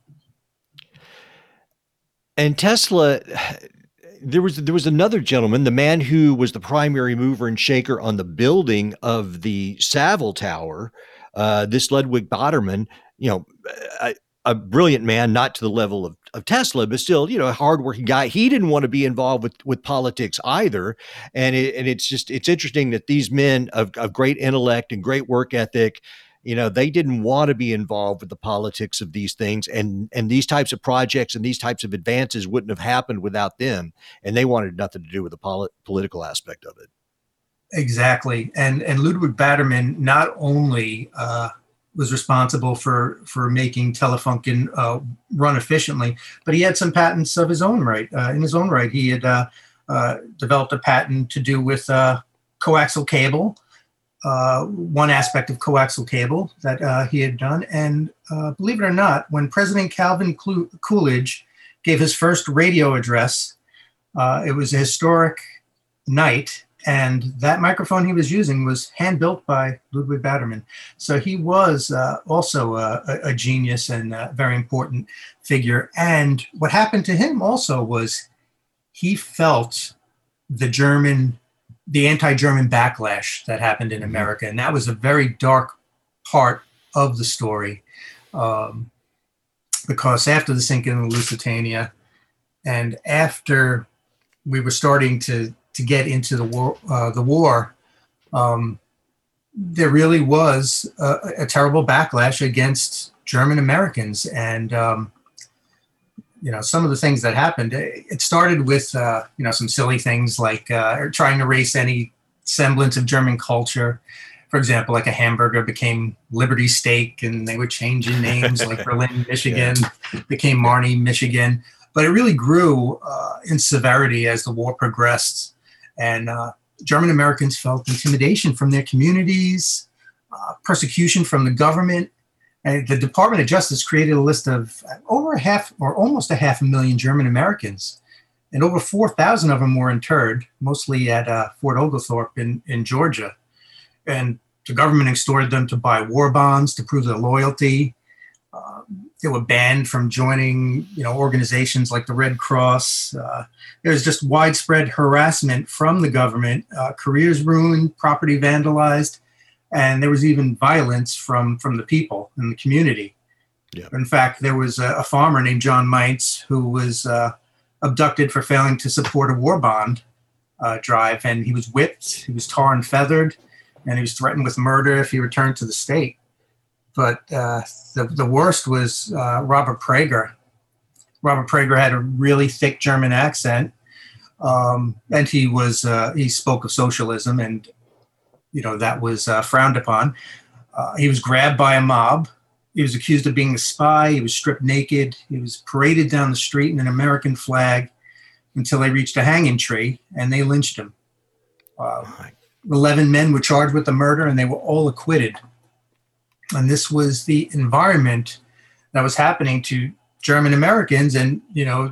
And Tesla. There was there was another gentleman, the man who was the primary mover and shaker on the building of the Seville Tower, uh, this Ludwig Badermann, you know, a, a brilliant man, not to the level of, of Tesla, but still, you know, a hardworking guy. He didn't want to be involved with, with politics either. And it, and it's just, it's interesting that these men of, of great intellect and great work ethic, you know, they didn't want to be involved with the politics of these things, and and these types of projects and these types of advances wouldn't have happened without them. And they wanted nothing to do with the polit- political aspect of it. Exactly. And and Ludwig Badermann not only uh, was responsible for for making Telefunken uh, run efficiently, but he had some patents of his own right. Uh, in his own right, he had uh, uh, developed a patent to do with uh, coaxial cable. Uh, one aspect of coaxial cable that uh, he had done. And uh, believe it or not, when President Calvin Coolidge gave his first radio address. Uh, it was a historic night, and that microphone he was using was hand-built by Ludwig Badermann. So he was uh, also a, a genius and a very important figure. And what happened to him also was he felt the German, the anti-German backlash that happened in America. And that was a very dark part of the story. Um, because after the sinking of the Lusitania, and after we were starting to to get into the war, uh, the war, um, there really was a, a terrible backlash against German Americans. And, um, you know, some of the things that happened, it started with, uh, you know, some silly things like uh, trying to erase any semblance of German culture. For example, like a hamburger became Liberty Steak, and they would change in names like Berlin, Michigan, yeah. became Marnie, Michigan. But it really grew uh, in severity as the war progressed. And uh, German Americans felt intimidation from their communities, uh, persecution from the government. And the Department of Justice created a list of over a half or almost a half a million German Americans. And over four thousand of them were interred, mostly at uh, Fort Oglethorpe in, in Georgia. And the government extorted them to buy war bonds to prove their loyalty. Uh, they were banned from joining, you know, organizations like the Red Cross. Uh, there was just widespread harassment from the government, uh, careers ruined, property vandalized, and there was even violence from, from the people in the community. Yeah. In fact, there was a, a farmer named John Meintz who was uh, abducted for failing to support a war bond uh, drive, and he was whipped, he was tarred and feathered, and he was threatened with murder if he returned to the state. But uh, the, the worst was uh, Robert Prager. Robert Prager had a really thick German accent, um, and he was uh, he spoke of socialism, and you know that was uh, frowned upon. Uh, he was grabbed by a mob. He was accused of being a spy. He was stripped naked. He was paraded down the street in an American flag until they reached a hanging tree, and they lynched him. Uh, Eleven men were charged with the murder, and they were all acquitted. And this was the environment that was happening to German Americans. And, you know,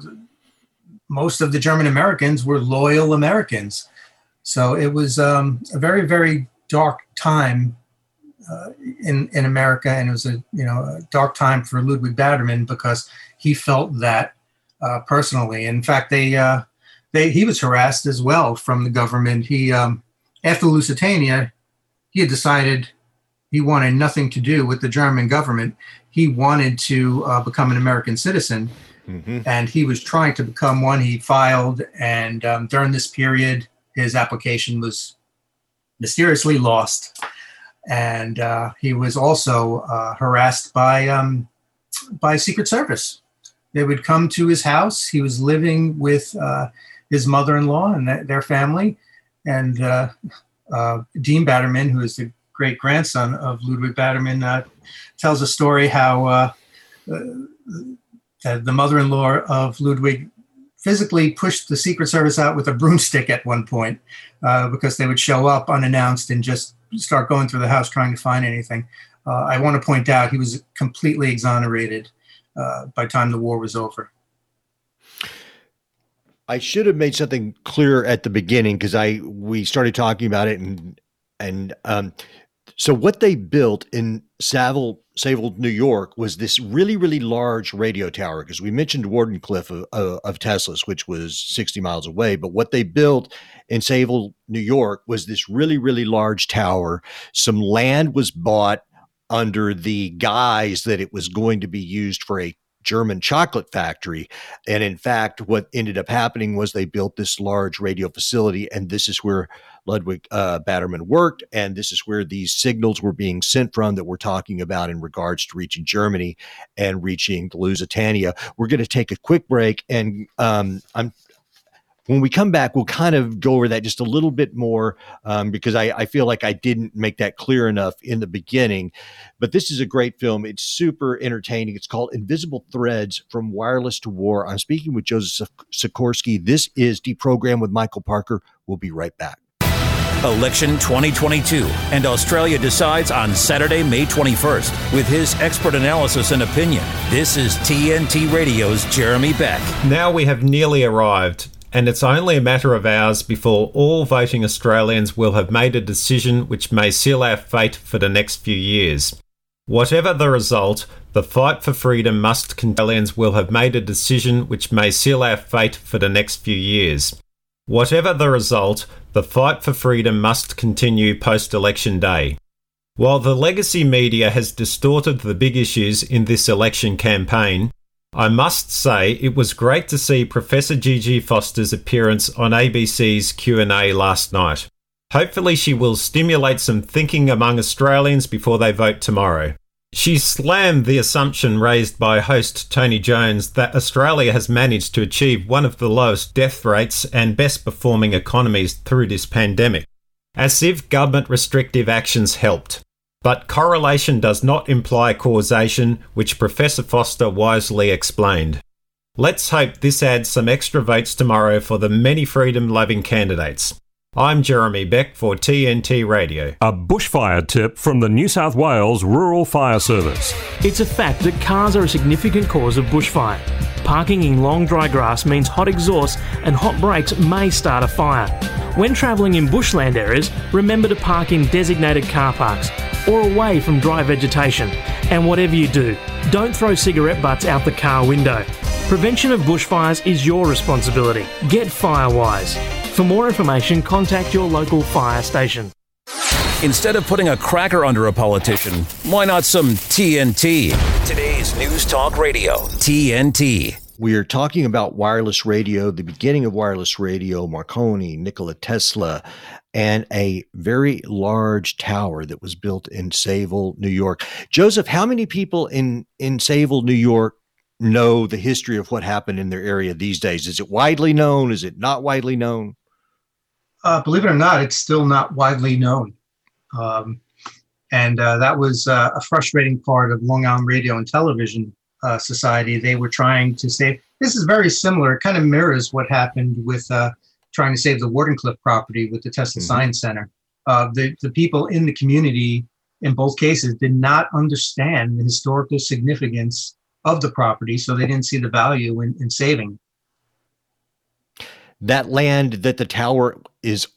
most of the German Americans were loyal Americans. So it was um, a very, very dark time uh, in, in America. And it was a, you know, a dark time for Ludwig Badermann because he felt that uh, personally. In fact, they, uh, they, he was harassed as well from the government. He, um, after Lusitania, he had decided he wanted nothing to do with the German government. He wanted to uh, become an American citizen, mm-hmm. and he was trying to become one. He filed, and um, during this period, his application was mysteriously lost. And uh, he was also uh, harassed by um, by Secret Service. They would come to his house. He was living with uh, his mother-in-law and th- their family, and uh, uh, Dean Badermann, who is the great grandson of Ludwig Badermann, uh, tells a story how uh, uh, the mother-in-law of Ludwig physically pushed the Secret Service out with a broomstick at one point uh, because they would show up unannounced and just start going through the house trying to find anything. Uh, I want to point out he was completely exonerated uh, by the time the war was over. I should have made something clear at the beginning because I we started talking about it and and um, so what they built in Saville, Sayville, New York, was this really, really large radio tower. Because we mentioned Wardenclyffe of, of, of Tesla's, which was sixty miles away. But what they built in Sayville, New York, was this really, really large tower. Some land was bought under the guise that it was going to be used for a German chocolate factory. And in fact, what ended up happening was they built this large radio facility, and this is where Ludwig uh, Badermann worked, and this is where these signals were being sent from that we're talking about in regards to reaching Germany and reaching the Lusitania. We're going to take a quick break, and um, I'm when we come back, we'll kind of go over that just a little bit more um, because I, I feel like I didn't make that clear enough in the beginning. But this is a great film. It's super entertaining. It's called Invisible Threads: From Wireless to War. I'm speaking with Joseph Sikorsky. This is Deprogram with Michael Parker. We'll be right back. Election twenty twenty-two, and Australia decides on Saturday, May twenty-first. With his expert analysis and opinion, this is T N T Radio's Jeremy Beck. Now we have nearly arrived, and it's only a matter of hours before all voting Australians will have made a decision which may seal our fate for the next few years. Whatever the result, the fight for freedom must continue. Australians will have made a decision which may seal our fate for the next few years. Whatever the result, the fight for freedom must continue post-election day. While the legacy media has distorted the big issues in this election campaign, I must say it was great to see Professor Gigi Foster's appearance on A B C's Q and A last night. Hopefully she will stimulate some thinking among Australians before they vote tomorrow. She slammed the assumption raised by host Tony Jones that Australia has managed to achieve one of the lowest death rates and best performing economies through this pandemic, as if government restrictive actions helped. But correlation does not imply causation, which Professor Foster wisely explained. Let's hope this adds some extra votes tomorrow for the many freedom-loving candidates. I'm Jeremy Beck for T N T Radio. A bushfire tip from the New South Wales Rural Fire Service. It's a fact that cars are a significant cause of bushfire. Parking in long dry grass means hot exhaust and hot brakes may start a fire. When travelling in bushland areas, remember to park in designated car parks or away from dry vegetation. And whatever you do, don't throw cigarette butts out the car window. Prevention of bushfires is your responsibility. Get Firewise. For more information, contact your local fire station. Instead of putting a cracker under a politician, why not some T N T? Today's News Talk Radio, T N T. We are talking about wireless radio, the beginning of wireless radio, Marconi, Nikola Tesla, and a very large tower that was built in Sayville, New York. Joseph, how many people in, in Sayville, New York know the history of what happened in their area these days? Is it widely known? Is it not widely known? Uh, believe it or not, it's still not widely known. Um, and uh, that was uh, a frustrating part of Long Island Radio and Television uh, Society. They were trying to save, this is very similar, it kind of mirrors what happened with uh, trying to save the Wardenclyffe property with the Tesla mm-hmm. Science Center. Uh, the, the people in the community, in both cases, did not understand the historical significance of the property, so they didn't see the value in, in saving. That land that the tower is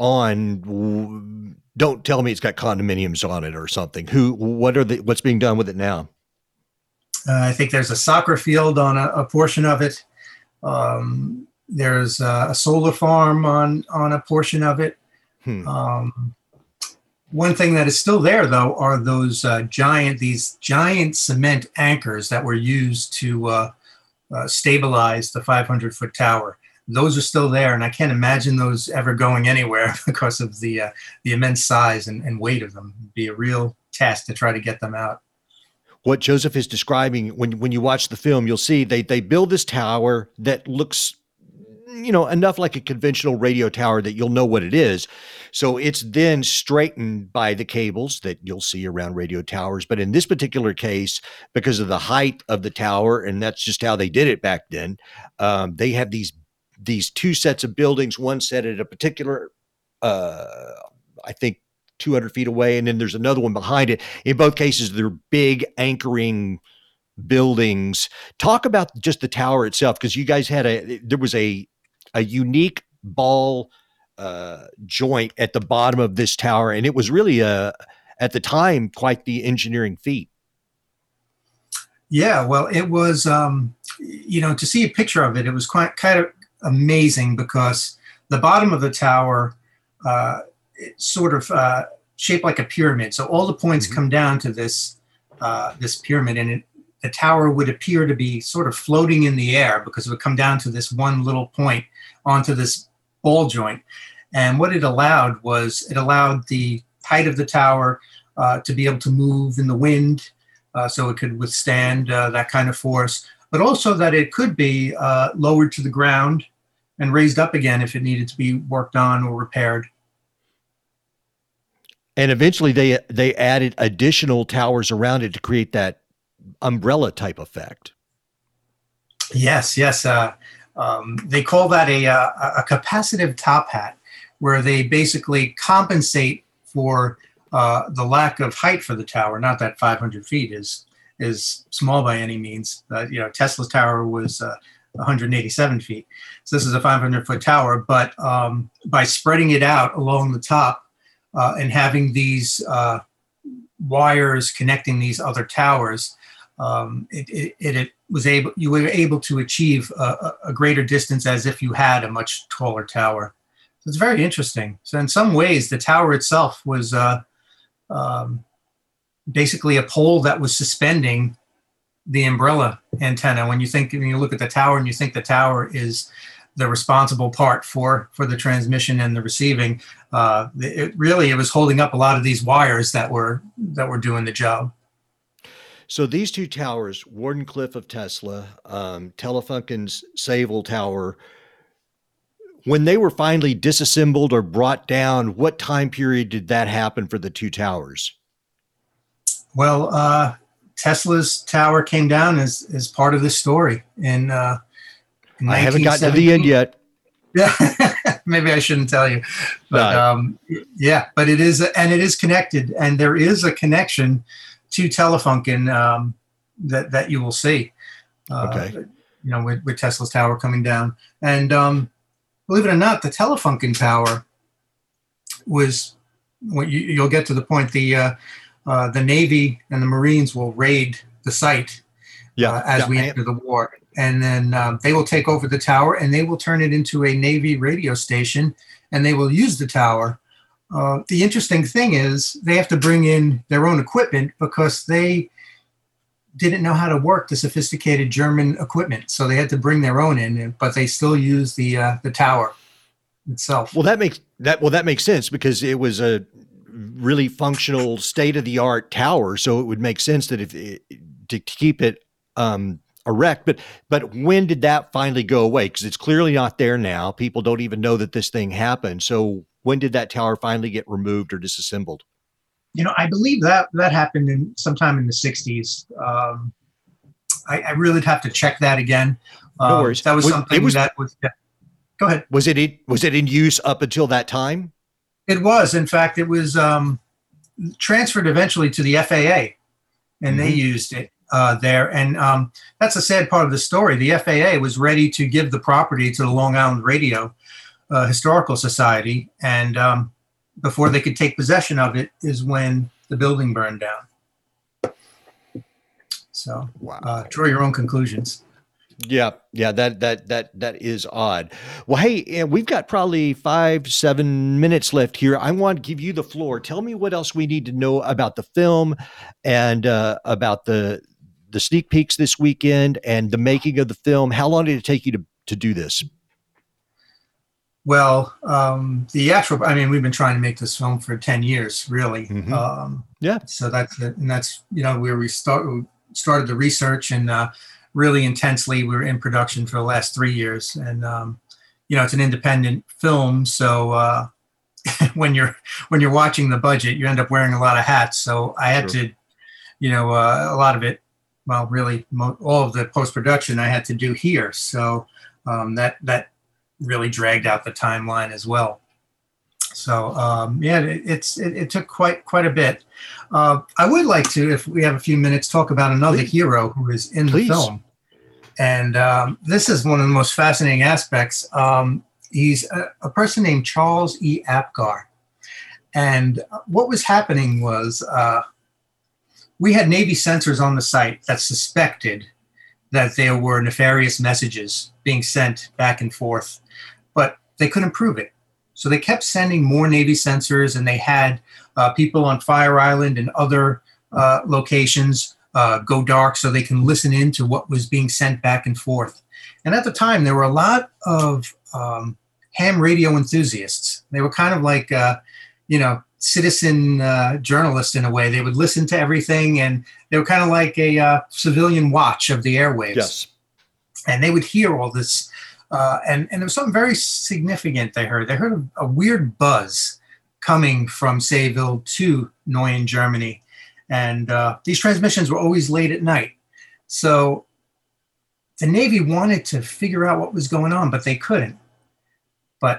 on, don't tell me it's got condominiums on it or something. Who, what are the, what's being done with it now? Uh, I think there's a soccer field on a, a portion of it. Um, there's a, a solar farm on, on a portion of it. Hmm. Um, one thing that is still there, though, are those uh, giant, these giant cement anchors that were used to uh, uh, stabilize the five hundred foot tower. Those are still there, and I can't imagine those ever going anywhere because of the uh, the immense size and, and weight of them. It'd be a real task to try to get them out. What Joseph is describing, when when you watch the film, you'll see they they build this tower that looks, you know, enough like a conventional radio tower that you'll know what it is. So it's then straightened by the cables that you'll see around radio towers. But in this particular case, because of the height of the tower, and that's just how they did it back then, um, they have these these two sets of buildings, one set at a particular, uh, I think, two hundred feet away, and then there's another one behind it. In both cases, they're big anchoring buildings. Talk about just the tower itself, because you guys had a, there was a, a unique ball uh, joint at the bottom of this tower, and it was really, a, at the time, quite the engineering feat. Yeah, well, it was, um, you know, to see a picture of it, it was quite kind of amazing because the bottom of the tower, uh, it's sort of uh, shaped like a pyramid. So all the points mm-hmm. come down to this uh, this pyramid, and it, the tower would appear to be sort of floating in the air because it would come down to this one little point onto this ball joint. And what it allowed was it allowed the height of the tower uh, to be able to move in the wind, uh, so it could withstand uh, that kind of force, but also that it could be uh, lowered to the ground and raised up again if it needed to be worked on or repaired. And eventually they they added additional towers around it to create that umbrella type effect. Yes, yes. Uh, um, they call that a, a, a capacitive top hat, where they basically compensate for uh, the lack of height for the tower. Not that five hundred feet is is small by any means. Uh, you know, Tesla's tower was uh, one hundred eighty-seven feet. So this is a five hundred foot tower, but um, by spreading it out along the top uh, and having these uh, wires connecting these other towers, um, it, it, it, it was able, you were able to achieve a, a greater distance as if you had a much taller tower. So it's very interesting. So in some ways, the tower itself was uh, um, basically a pole that was suspending the umbrella antenna. When you think, when you look at the tower and you think the tower is the responsible part for, for the transmission and the receiving, uh, it really, it was holding up a lot of these wires that were, that were doing the job. So these two towers, Wardenclyffe of Tesla, um, Telefunken's Sayville Tower, when they were finally disassembled or brought down, what time period did that happen for the two towers? Well, uh, Tesla's tower came down as, as part of this story. In, uh, in I haven't gotten to the end yet. Yeah, maybe I shouldn't tell you. But no. um, yeah, but it is, and it is connected, and there is a connection to Telefunken um, that that you will see. Uh, okay. You know, with, with Tesla's tower coming down, and um, believe it or not, the Telefunken tower was. Well, you, you'll get to the point. The uh, uh, the Navy and the Marines will raid the site yeah, uh, as yeah, we enter the war, and then um, they will take over the tower and they will turn it into a Navy radio station, and they will use the tower. Uh, the interesting thing is they have to bring in their own equipment because they didn't know how to work the sophisticated German equipment. So they had to bring their own in, but they still use the uh, the tower itself. Well, that makes that well that makes sense because it was a really functional, state of the art tower. So it would make sense that if it, to keep it um, erect. But but when did that finally go away? Because it's clearly not there now. People don't even know that this thing happened. So when did that tower finally get removed or disassembled? You know, I believe that that happened in sometime in the sixties. Um, I, I really have to check that again. Um, no worries. That was, was something was, that was. Yeah. Go ahead. Was it in, was it in use up until that time? It was. In fact, it was um, transferred eventually to the F A A, and mm-hmm. they used it uh, there. And um, that's a sad part of the story. The F A A was ready to give the property to the Long Island Radio Uh, Historical Society, and um, before they could take possession of it is when the building burned down. So, wow. uh, draw your own conclusions. Yeah, yeah, that that that that is odd. Well, hey, we've got probably five, seven minutes left here. I want to give you the floor. Tell me what else we need to know about the film and uh, about the the sneak peeks this weekend and the making of the film. How long did it take you to to do this? Well, um, the actual, I mean, we've been trying to make this film for ten years, really. Mm-hmm. Um, yeah. So that's, and that's, you know, where we start, we started the research and uh, really intensely. We were in production for the last three years. And, um, you know, it's an independent film. So uh, when you're, when you're watching the budget, you end up wearing a lot of hats. So I had True. to, you know, uh, a lot of it, well, really mo- all of the post-production I had to do here. So um, that, that, really dragged out the timeline as well. So um, yeah, it, it's it, it took quite quite a bit. Uh, I would like to, if we have a few minutes, talk about another Please. hero who is in Please. the film. And um, this is one of the most fascinating aspects. Um, he's a, a person named Charles E. Apgar. And what was happening was uh, we had Navy sensors on the site that suspected that there were nefarious messages being sent back and forth, but they couldn't prove it. So they kept sending more Navy sensors, and they had uh, people on Fire Island and other uh, locations uh, go dark so they can listen in to what was being sent back and forth. And at the time, there were a lot of um, ham radio enthusiasts. They were kind of like, uh, you know, citizen uh, journalists in a way. They would listen to everything, and they were kind of like a uh, civilian watch of the airwaves. Yes. And they would hear all this. Uh, and, and there was something very significant they heard. They heard a, a weird buzz coming from Sayville to Neuen, Germany. And uh, these transmissions were always late at night. So the Navy wanted to figure out what was going on, but they couldn't. But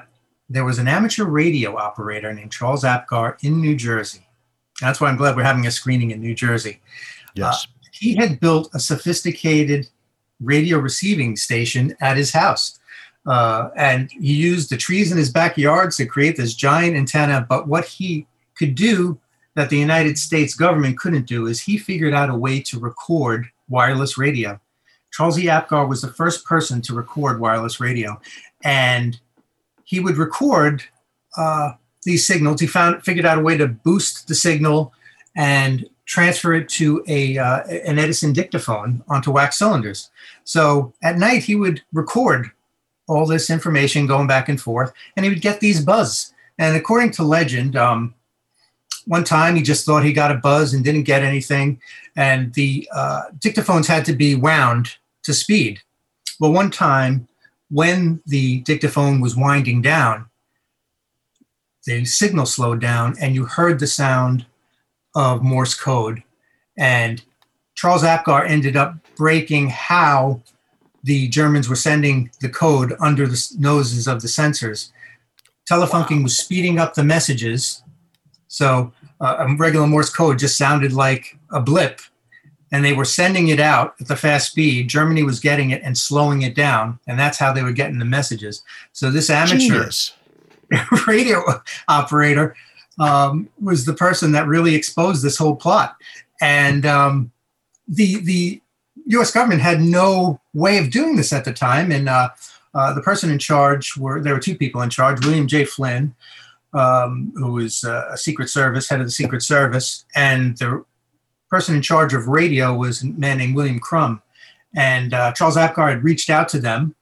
there was an amateur radio operator named Charles Apgar in New Jersey. That's why I'm glad we're having a screening in New Jersey. Yes. Uh, he had built a sophisticated radio receiving station at his house. Uh, and he used the trees in his backyard to create this giant antenna. But what he could do that the United States government couldn't do is he figured out a way to record wireless radio. Charles E. Apgar was the first person to record wireless radio. And he would record uh, these signals. He found figured out a way to boost the signal and transfer it to a uh, an Edison dictaphone onto wax cylinders. So at night he would record all this information going back and forth, and he would get these buzz. And according to legend, um, one time he just thought he got a buzz and didn't get anything, and the uh, dictaphones had to be wound to speed. Well, one time when the dictaphone was winding down, the signal slowed down and you heard the sound of Morse code. And Charles Apgar ended up breaking how the Germans were sending the code under the noses of the sensors. Telefunking wow. was speeding up the messages. So uh, a regular Morse code just sounded like a blip, and they were sending it out at the fast speed. Germany was getting it and slowing it down, and that's how they were getting the messages. So this amateur Genius. radio operator um, was the person that really exposed this whole plot. And um, the the U S government had no way of doing this at the time. And uh, uh, the person in charge were, there were two people in charge, William J. Flynn, um, who was uh, a Secret Service, head of the Secret Service, and the person in charge of radio was a man named William Crum. And uh, Charles Apgar had reached out to them.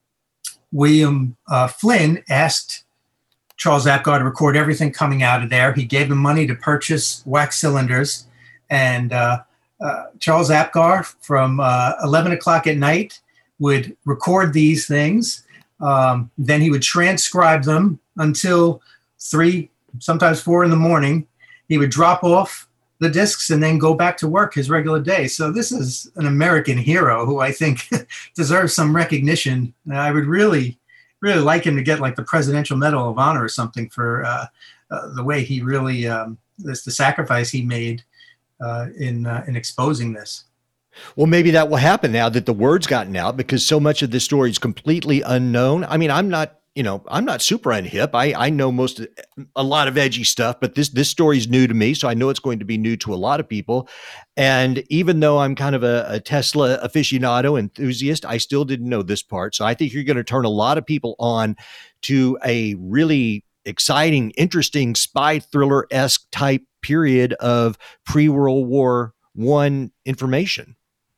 William uh, Flynn asked Charles Apgar to record everything coming out of there. He gave him money to purchase wax cylinders. And uh, uh, Charles Apgar, from uh, eleven o'clock at night, would record these things. Um, then he would transcribe them until three, sometimes four in the morning. He would drop off the discs and then go back to work his regular day. So this is an American hero who I think deserves some recognition. And I would really, really like him to get like the Presidential Medal of Honor or something for uh, uh, the way he really, um, this, the sacrifice he made uh, in uh, in exposing this. Well, maybe that will happen now that the word's gotten out, because so much of this story is completely unknown. I mean, I'm not, you know, I'm not super unhip. I, I know most of, a lot of edgy stuff, but this, this story is new to me. So I know it's going to be new to a lot of people. And even though I'm kind of a, a Tesla aficionado enthusiast, I still didn't know this part. So I think you're going to turn a lot of people on to a really exciting, interesting spy thriller-esque type period of pre-World War One information.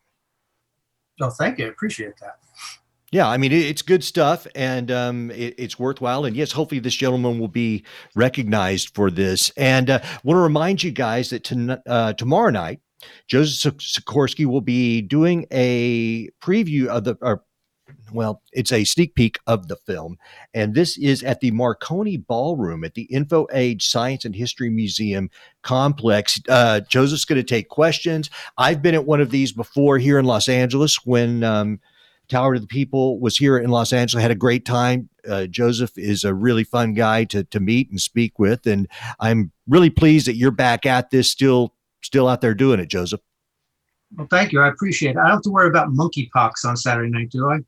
Oh, thank you. I appreciate that. Yeah, I mean, it's good stuff, and um, it, it's worthwhile. And yes, hopefully this gentleman will be recognized for this. And I uh, want to remind you guys that to, uh, tomorrow night, Joseph Sikorsky will be doing a preview of the, or, well, it's a sneak peek of the film. And this is at the Marconi Ballroom at the Info Age Science and History Museum complex. Uh, Joseph's going to take questions. I've been at one of these before here in Los Angeles when um, Tower of the People was here in Los Angeles. I had a great time. Uh, Joseph is a really fun guy to to meet and speak with. And I'm really pleased that you're back at this, still, still out there doing it, Joseph. Well, thank you. I appreciate it. I don't have to worry about monkeypox on Saturday night, do I?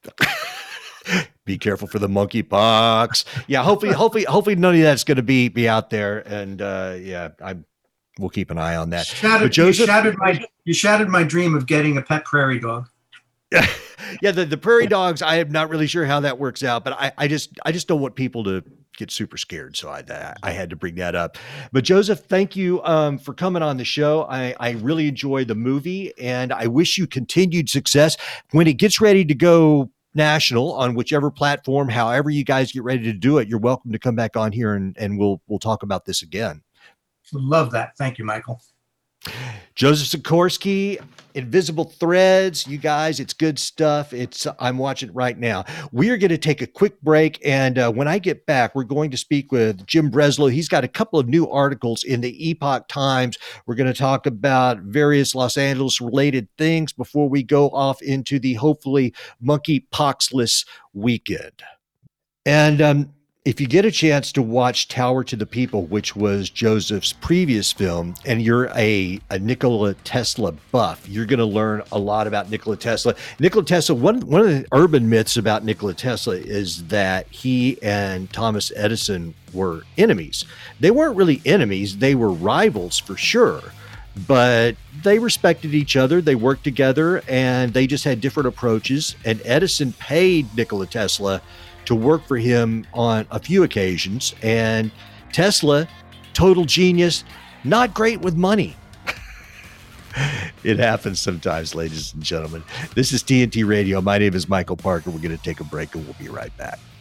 Be careful for the monkeypox. Yeah, hopefully, hopefully, hopefully none of that's going to be be out there. And uh, yeah, I we'll keep an eye on that. Shattered, but Joseph, you shattered my you shattered my dream of getting a pet prairie dog. Yeah, yeah. The, the prairie dogs. I am not really sure how that works out, but I, I just I just don't want people to get super scared. So I I had to bring that up. But Joseph, thank you um, for coming on the show. I I really enjoyed the movie, and I wish you continued success when it gets ready to go national on whichever platform. However you guys get ready to do it, you're welcome to come back on here and and we'll we'll talk about this again. Love that. Thank you, Michael. Joseph Sikorsky, Invisible Threads. You guys, it's good stuff. It's I'm watching it right now. We are going to take a quick break, and uh, when I get back, we're going to speak with Jim Breslow. He's got a couple of new articles in the Epoch Times. We're going to talk about various Los Angeles related things before we go off into the hopefully monkeypoxless weekend. And um, if you get a chance to watch Tower to the People, which was Joseph's previous film, and you're a, a Nikola Tesla buff, you're going to learn a lot about Nikola Tesla. Nikola Tesla, one, one of the urban myths about Nikola Tesla is that he and Thomas Edison were enemies. They weren't really enemies. They were rivals for sure, but they respected each other. They worked together, and they just had different approaches. And Edison paid Nikola Tesla to work for him on a few occasions, and Tesla, total genius, not great with money. It happens sometimes, ladies and gentlemen. This is T N T Radio. My name is Michael Parker. We're going to take a break, and we'll be right back.